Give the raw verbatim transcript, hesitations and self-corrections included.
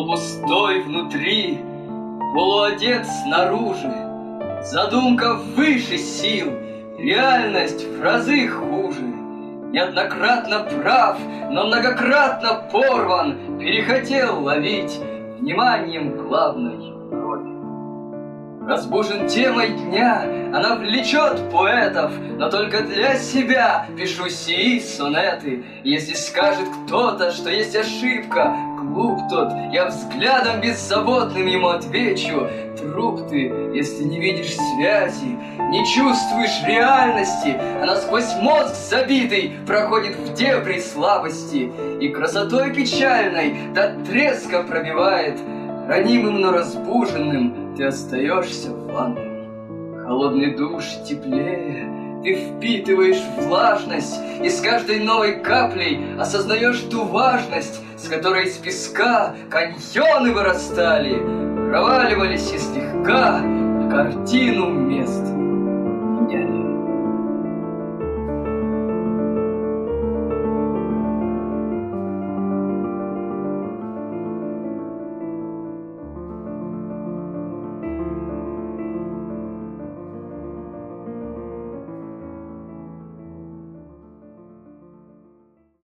полупустой внутри, полуодет снаружи. Задумка выше сил, реальность в разы хуже. Неоднократно прав, но многократно порван, перехотел ловить вниманием главной роли. Разбужен темой дня, она влечет поэтов, но только для себя пишу сии сонеты. Если скажет кто-то, что есть ошибка, глуп тот, я взглядом беззаботным ему отвечу: труп ты, если не видишь связи, не чувствуешь реальности, она сквозь мозг забитый проходит в дебри слабости и красотой печальной до треска пробивает. Ранимым, но разбуженным ты остаешься в ванной. Холодный душ теплее, ты впитываешь влажность, и с каждой новой каплей осознаешь ту важность, с которой из песка каньоны вырастали, проваливались и слегка картину мест меняли.